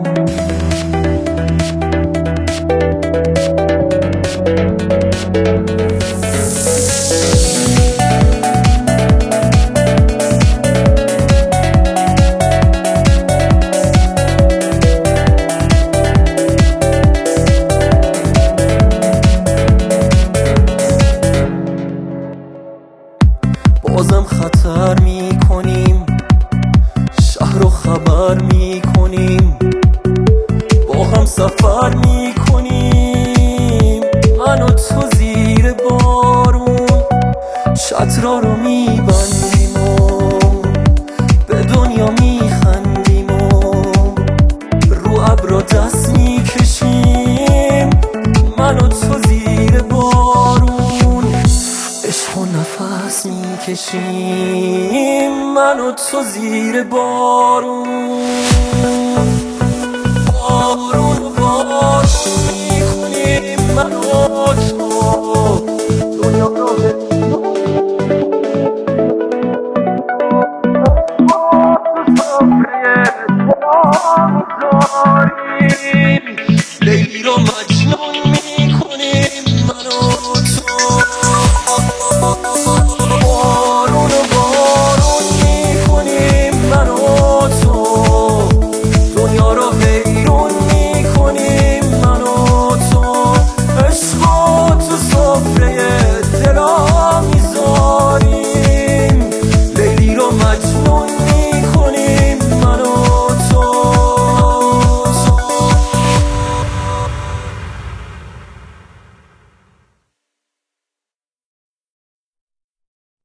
بازم خطر میکنیم، شهر رو خبر میکنیم، با هم سفر میکنیم، من و تو زیر بارون چترا رو میبندیم و به دنیا میخندیم و رو ابرا دست میکشیم، من و تو زیر بارون عشق و نفس میکشیم، من و تو زیر بارون.